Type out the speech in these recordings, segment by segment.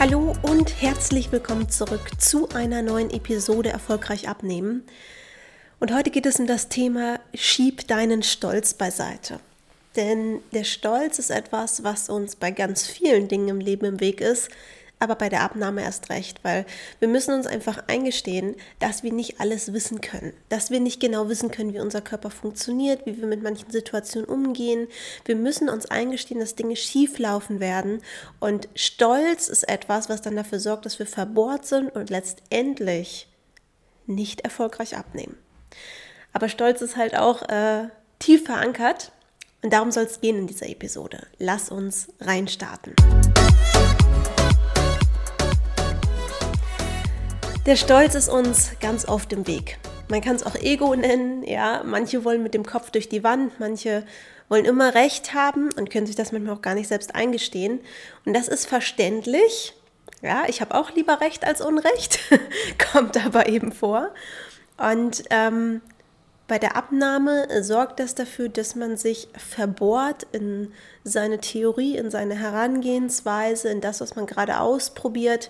Hallo und herzlich willkommen zurück zu einer neuen Episode Erfolgreich abnehmen. Und heute geht es um das Thema Schieb deinen Stolz beiseite. Denn der Stolz ist etwas, was uns bei ganz vielen Dingen im Leben im Weg ist, aber bei der Abnahme erst recht, weil wir müssen uns einfach eingestehen, dass wir nicht alles wissen können, dass wir nicht genau wissen können, wie unser Körper funktioniert, wie wir mit manchen Situationen umgehen. Wir müssen uns eingestehen, dass Dinge schief laufen werden, und Stolz ist etwas, was dann dafür sorgt, dass wir verbohrt sind und letztendlich nicht erfolgreich abnehmen. Aber Stolz ist halt auch tief verankert, und darum soll es gehen in dieser Episode. Lass uns reinstarten. Der Stolz ist uns ganz oft im Weg. Man kann es auch Ego nennen, ja. Manche wollen mit dem Kopf durch die Wand, manche wollen immer Recht haben und können sich das manchmal auch gar nicht selbst eingestehen. Und das ist verständlich. Ja, ich habe auch lieber Recht als Unrecht, kommt aber eben vor. Und bei der Abnahme sorgt das dafür, dass man sich verbohrt in seine Theorie, in seine Herangehensweise, in das, was man gerade ausprobiert,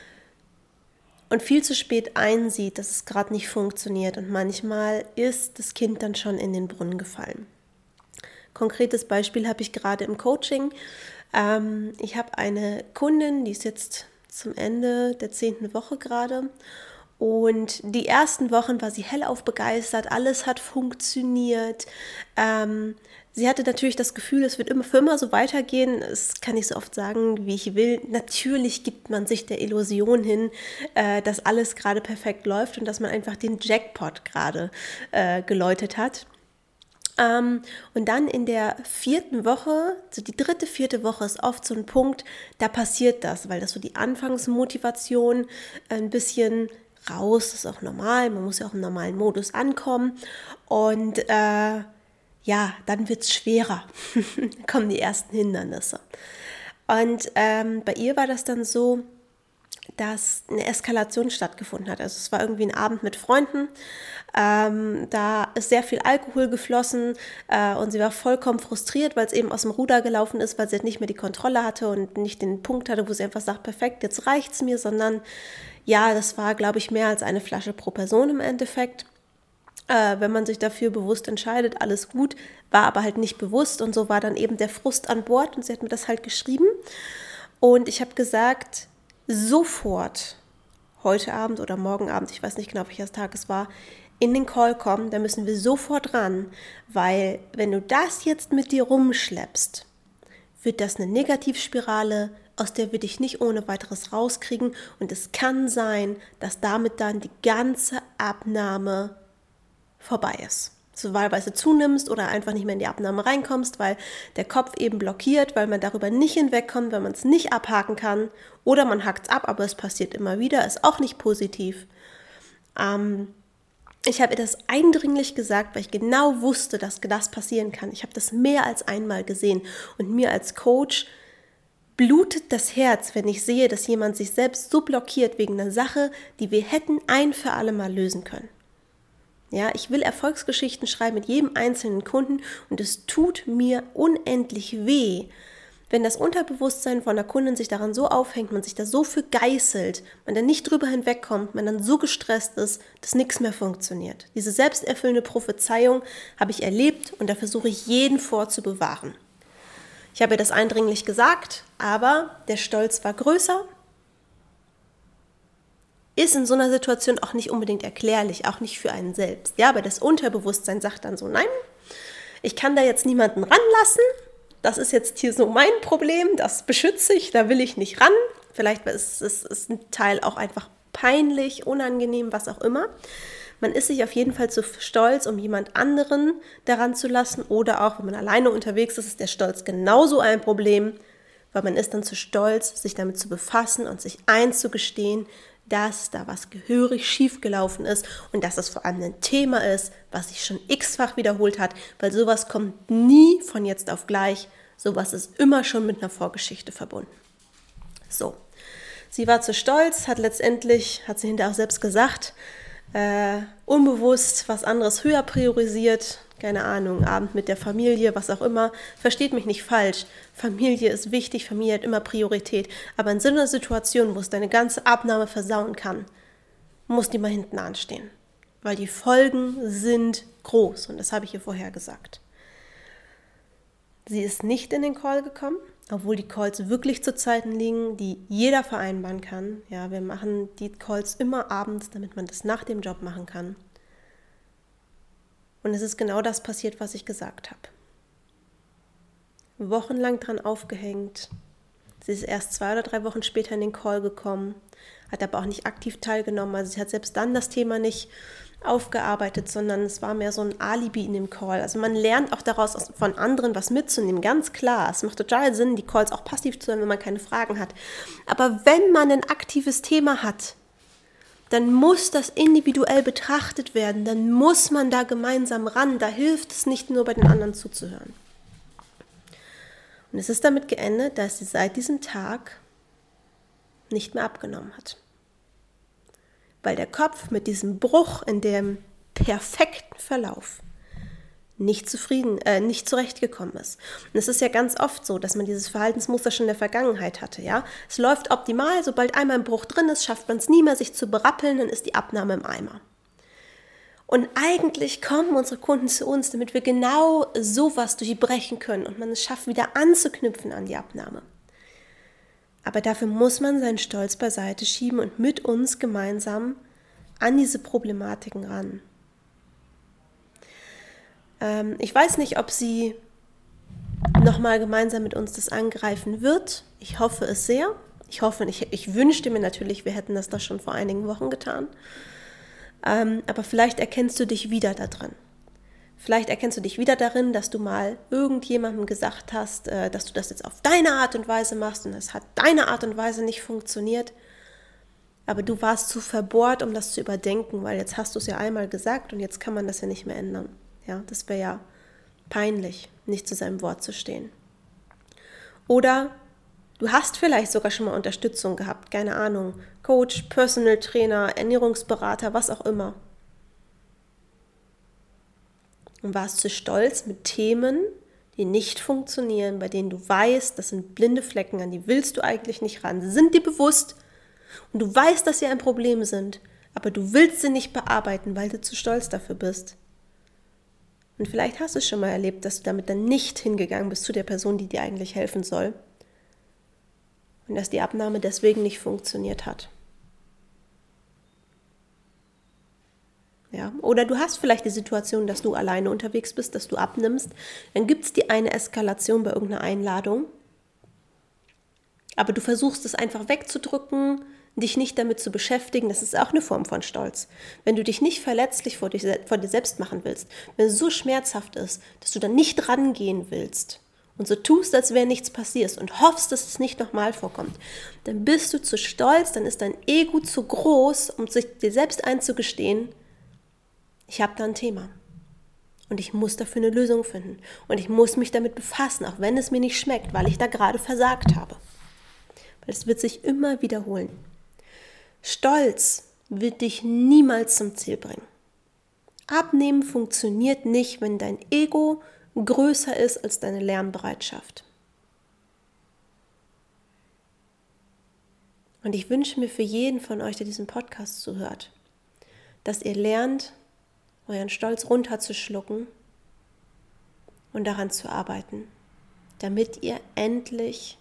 und viel zu spät einsieht, dass es gerade nicht funktioniert, und manchmal ist das Kind dann schon in den Brunnen gefallen. Konkretes Beispiel habe ich gerade im Coaching. Ich habe eine Kundin, die ist jetzt zum Ende der 10. Woche gerade, und die ersten Wochen war sie hellauf begeistert, alles hat funktioniert. Sie hatte natürlich das Gefühl, es wird für immer so weitergehen. Das kann ich so oft sagen, wie ich will. Natürlich gibt man sich der Illusion hin, dass alles gerade perfekt läuft und dass man einfach den Jackpot gerade geläutet hat. Und dann in der 4. Woche, so die 3., 4. Woche ist oft so ein Punkt, da passiert das, weil das so die Anfangsmotivation ein bisschen raus, das ist auch normal, man muss ja auch im normalen Modus ankommen, und dann wird es schwerer, kommen die ersten Hindernisse. Und bei ihr war das dann so, dass eine Eskalation stattgefunden hat. Also es war irgendwie ein Abend mit Freunden, da ist sehr viel Alkohol geflossen, und sie war vollkommen frustriert, weil es eben aus dem Ruder gelaufen ist, weil sie halt nicht mehr die Kontrolle hatte und nicht den Punkt hatte, wo sie einfach sagt, perfekt, jetzt reicht's mir, sondern ja, das war, glaube ich, mehr als eine Flasche pro Person im Endeffekt. Wenn man sich dafür bewusst entscheidet, alles gut, war aber halt nicht bewusst, und so war dann eben der Frust an Bord, und sie hat mir das halt geschrieben, und ich habe gesagt, sofort, heute Abend oder morgen Abend, ich weiß nicht genau, welcher Tag es war, in den Call kommen, da müssen wir sofort ran, weil wenn du das jetzt mit dir rumschleppst, wird das eine Negativspirale, aus der wir dich nicht ohne weiteres rauskriegen, und es kann sein, dass damit dann die ganze Abnahme vorbei ist. So wahlweise zunimmst oder einfach nicht mehr in die Abnahme reinkommst, weil der Kopf eben blockiert, weil man darüber nicht hinwegkommt, weil man es nicht abhaken kann, oder man hakt es ab, aber es passiert immer wieder, ist auch nicht positiv. Ich habe ihr das eindringlich gesagt, weil ich genau wusste, dass das passieren kann. Ich habe das mehr als einmal gesehen, und mir als Coach blutet das Herz, wenn ich sehe, dass jemand sich selbst so blockiert wegen einer Sache, die wir hätten ein für alle Mal lösen können. Ja, ich will Erfolgsgeschichten schreiben mit jedem einzelnen Kunden, und es tut mir unendlich weh, wenn das Unterbewusstsein von der Kundin sich daran so aufhängt, man sich da so für geißelt, man dann nicht drüber hinwegkommt, man dann so gestresst ist, dass nichts mehr funktioniert. Diese selbsterfüllende Prophezeiung habe ich erlebt, und da versuche ich jeden vorzubewahren. Ich habe ihr das eindringlich gesagt, aber der Stolz war größer. Ist in so einer Situation auch nicht unbedingt erklärlich, auch nicht für einen selbst. Ja, aber das Unterbewusstsein sagt dann so, nein, ich kann da jetzt niemanden ranlassen, das ist jetzt hier so mein Problem, das beschütze ich, da will ich nicht ran. Vielleicht ist ein Teil auch einfach peinlich, unangenehm, was auch immer. Man ist sich auf jeden Fall zu stolz, um jemand anderen daran zu lassen, oder auch, wenn man alleine unterwegs ist, ist der Stolz genauso ein Problem, weil man ist dann zu stolz, sich damit zu befassen und sich einzugestehen, dass da was gehörig schiefgelaufen ist und dass das vor allem ein Thema ist, was sich schon x-fach wiederholt hat, weil sowas kommt nie von jetzt auf gleich, sowas ist immer schon mit einer Vorgeschichte verbunden. So, sie war zu stolz, hat sie hinterher auch selbst gesagt, unbewusst was anderes höher priorisiert, keine Ahnung, Abend mit der Familie, was auch immer. Versteht mich nicht falsch, Familie ist wichtig, Familie hat immer Priorität, aber in so einer Situation, wo es deine ganze Abnahme versauen kann, muss die mal hinten anstehen, weil die Folgen sind groß und das habe ich ihr vorher gesagt. Sie ist nicht in den Call gekommen, obwohl die Calls wirklich zu Zeiten liegen, die jeder vereinbaren kann. Ja, wir machen die Calls immer abends, damit man das nach dem Job machen kann. Und es ist genau das passiert, was ich gesagt habe. Wochenlang dran aufgehängt. Sie ist erst 2 oder 3 Wochen später in den Call gekommen, hat aber auch nicht aktiv teilgenommen. Also sie hat selbst dann das Thema nicht aufgearbeitet, sondern es war mehr so ein Alibi in dem Call. Also man lernt auch daraus von anderen was mitzunehmen, ganz klar. Es macht total Sinn, die Calls auch passiv zu hören, wenn man keine Fragen hat. Aber wenn man ein aktives Thema hat, dann muss das individuell betrachtet werden, dann muss man da gemeinsam ran. Da hilft es nicht nur, bei den anderen zuzuhören. Und es ist damit geendet, dass sie seit diesem Tag nicht mehr abgenommen hat. Weil der Kopf mit diesem Bruch in dem perfekten Verlauf nicht zurechtgekommen ist. Und es ist ja ganz oft so, dass man dieses Verhaltensmuster schon in der Vergangenheit hatte. Ja? Es läuft optimal, sobald einmal ein Bruch drin ist, schafft man es nie mehr, sich zu berappeln, dann ist die Abnahme im Eimer. Und eigentlich kommen unsere Kunden zu uns, damit wir genau sowas durchbrechen können und man es schafft, wieder anzuknüpfen an die Abnahme. Aber dafür muss man seinen Stolz beiseite schieben und mit uns gemeinsam an diese Problematiken ran. Ich weiß nicht, ob sie nochmal gemeinsam mit uns das angreifen wird. Ich hoffe es sehr. Ich wünschte mir natürlich, wir hätten das doch schon vor einigen Wochen getan. Aber vielleicht erkennst du dich wieder da drin. Vielleicht erkennst du dich wieder darin, dass du mal irgendjemandem gesagt hast, dass du das jetzt auf deine Art und Weise machst und es hat deine Art und Weise nicht funktioniert. Aber du warst zu verbohrt, um das zu überdenken, weil jetzt hast du es ja einmal gesagt und jetzt kann man das ja nicht mehr ändern. Ja, das wäre ja peinlich, nicht zu seinem Wort zu stehen. Oder du hast vielleicht sogar schon mal Unterstützung gehabt, keine Ahnung, Coach, Personal Trainer, Ernährungsberater, was auch immer. Und warst zu stolz mit Themen, die nicht funktionieren, bei denen du weißt, das sind blinde Flecken, an die willst du eigentlich nicht ran. Sie sind dir bewusst und du weißt, dass sie ein Problem sind, aber du willst sie nicht bearbeiten, weil du zu stolz dafür bist. Und vielleicht hast du es schon mal erlebt, dass du damit dann nicht hingegangen bist zu der Person, die dir eigentlich helfen soll. Und dass die Abnahme deswegen nicht funktioniert hat. Ja, oder du hast vielleicht die Situation, dass du alleine unterwegs bist, dass du abnimmst. Dann gibt es die eine Eskalation bei irgendeiner Einladung. Aber du versuchst es einfach wegzudrücken, dich nicht damit zu beschäftigen. Das ist auch eine Form von Stolz. Wenn du dich nicht verletzlich vor dir selbst machen willst, wenn es so schmerzhaft ist, dass du dann nicht rangehen willst und so tust, als wäre nichts passiert und hoffst, dass es nicht nochmal vorkommt, dann bist du zu stolz, dann ist dein Ego zu groß, um sich dir selbst einzugestehen, ich habe da ein Thema und ich muss dafür eine Lösung finden und ich muss mich damit befassen, auch wenn es mir nicht schmeckt, weil ich da gerade versagt habe. Weil es wird sich immer wiederholen. Stolz wird dich niemals zum Ziel bringen. Abnehmen funktioniert nicht, wenn dein Ego größer ist als deine Lernbereitschaft. Und ich wünsche mir für jeden von euch, der diesen Podcast zuhört, dass ihr lernt, euren Stolz runterzuschlucken und daran zu arbeiten, damit ihr endlich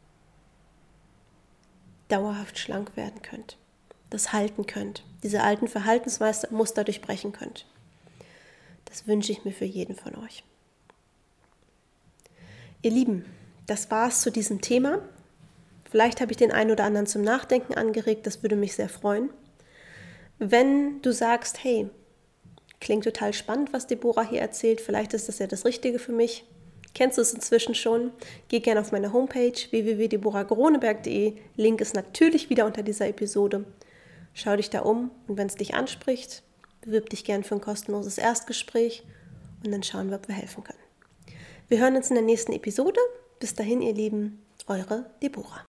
dauerhaft schlank werden könnt, das halten könnt, diese alten Verhaltensmuster durchbrechen könnt. Das wünsche ich mir für jeden von euch. Ihr Lieben, das war's zu diesem Thema. Vielleicht habe ich den einen oder anderen zum Nachdenken angeregt, das würde mich sehr freuen. Wenn du sagst, hey, klingt total spannend, was Deborah hier erzählt, vielleicht ist das ja das Richtige für mich. Kennst du es inzwischen schon? Geh gerne auf meine Homepage www.deborahgroneberg.de. Link ist natürlich wieder unter dieser Episode. Schau dich da um und wenn es dich anspricht, bewirb dich gerne für ein kostenloses Erstgespräch und dann schauen wir, ob wir helfen können. Wir hören uns in der nächsten Episode. Bis dahin, ihr Lieben, eure Deborah.